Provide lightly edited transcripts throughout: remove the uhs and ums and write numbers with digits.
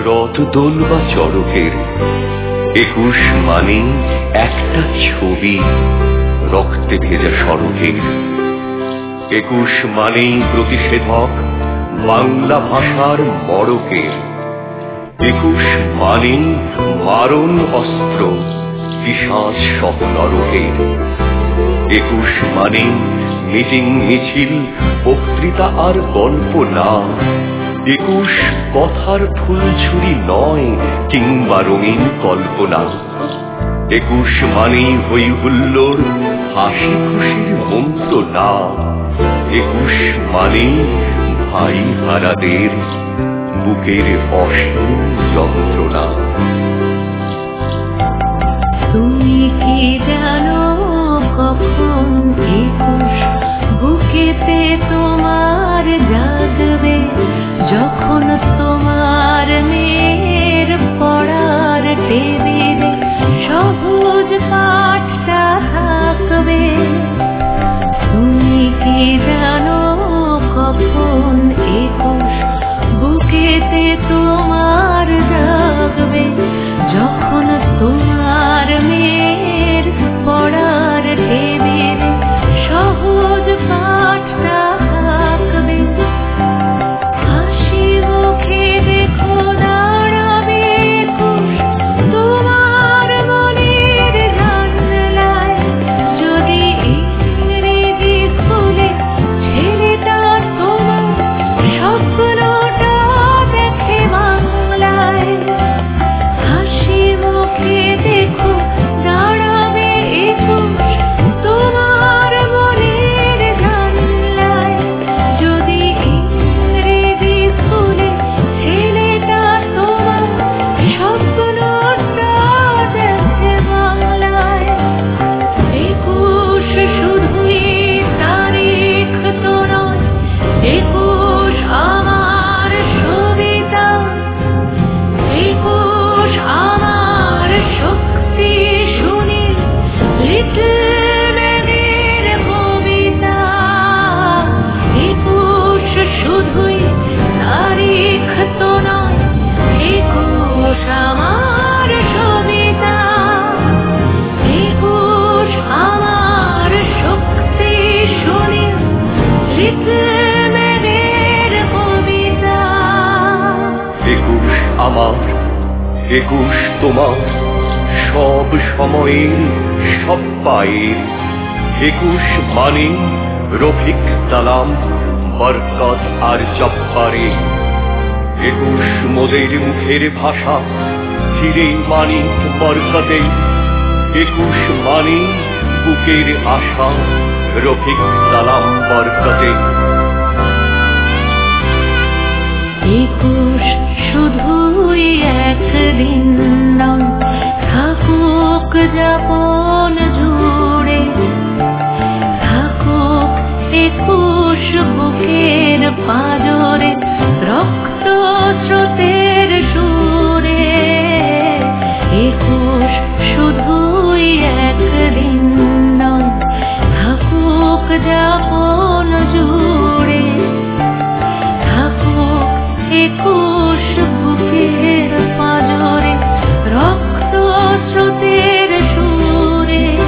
রথ দোল বা চড়কের, 21 মানে একটা ছবি রক্তে ভেজা সড়কের। 21 মানেই প্রতিষেধক বাংলা ভাষার মড়কের। 21 মানেই মারণ অস্ত্র পিশাচ সহ নরকের। 21 মানে মিটিং মিছিল বক্তৃতা আর গল্প না। 21 কথার ফুলঝুরি নয় কিংবা রঙিন কল্পনা। 21 মানেই হই হুল্লোড় হাসি খুশির মন্ত্র না। 21 মানেই ভাই হারাদের বুকের অসীম যন্ত্রণা। তুমি কি জানো কখন 21 বুকেতে তোমার জাগবে, যখন তোমার মেয়ের পড়ার টেবিলে সহজ পাঠটা থাকবে। তুমি কি জানো কখন 21 বুকেতে তোমার জাগবে, যখন তোমার মেয়ের পড়ার টেবিলে সহজ পাঠটা থাকবে। হাসি মুখে দেখো দাঁড়াবে 21 তোমার মনের জানলায়, যদি ইংরেজি স্কুলে ছেলেটা তোমার স্বপ্নটা দেখে বাংলায়। হাসি মুখে দেখো দাঁড়াবে 21 তোমার মনের জানলায়, যদি ইংরেজি স্কুলে ছেলেটা তোমার স্বপ্নটা দেখে বাংলায়। 21 শুধুই তারিখ তো নয়, 21 আমার সবিতা। 21 আমার শক্তি শুনি লিটল ম্যানের কবিতা। 21 শুধুই তারিখ তো নয়, 21 আমার সবিতা। 21 আমার শক্তি শুনি লিটল ম্যানের কবিতা। 21 আমার, 21 তোমার, সব সময়ের সব পায়ের। 21 মানে রফিক সালাম বরকত আর জব্বারে। 21 মোদের মুখের ভাষা ফিরে মানিক বরকতে। 21 মানে বুকের আশা রফিক সালাম বরকতে। 21 শুধুই একদিন নয়, থাকুক যাপন জুড়ে। থাকুক 21 বুকের পাঁজরে রক্ত স্রোতের সুরে। 21 শুধুই একদিন নয়, থাকুক যাপন জুড়ে। থাকুক 21 বুকের পাঁজরে রক্ত স্রোতের সুরে।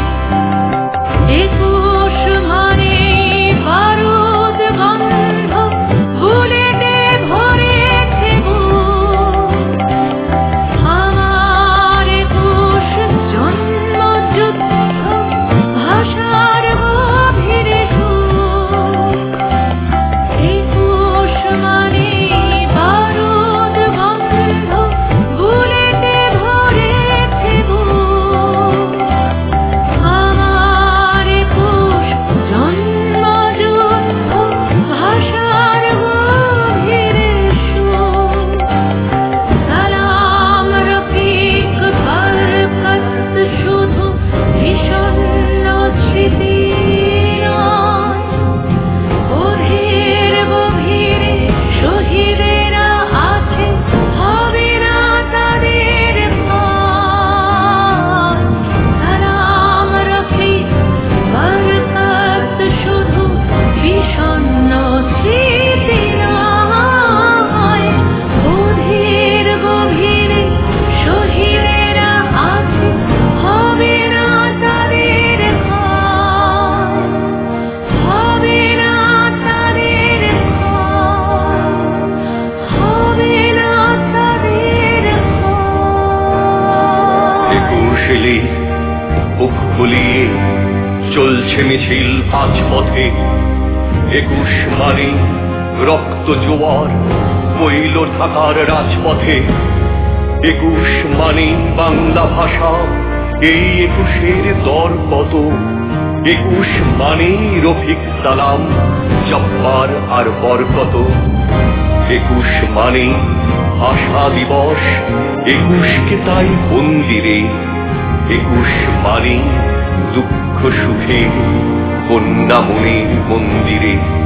21 এলে বুক ফুলিয়ে চলছে মিছিল রাজপথে। 21 মানে রক্ত জোয়ার বইল ঢাকার রাজপথে। 21 মানে বাংলা ভাষা, এই 21-এর দর কত। 21 মানে রফিক সালাম, জব্বার আর বরকত। 21 মানে ভাষা দিবস, 21কে তাই মন্দিরে। 21 মানে দুঃখ সুখে কন্যা মনের মন্দিরে।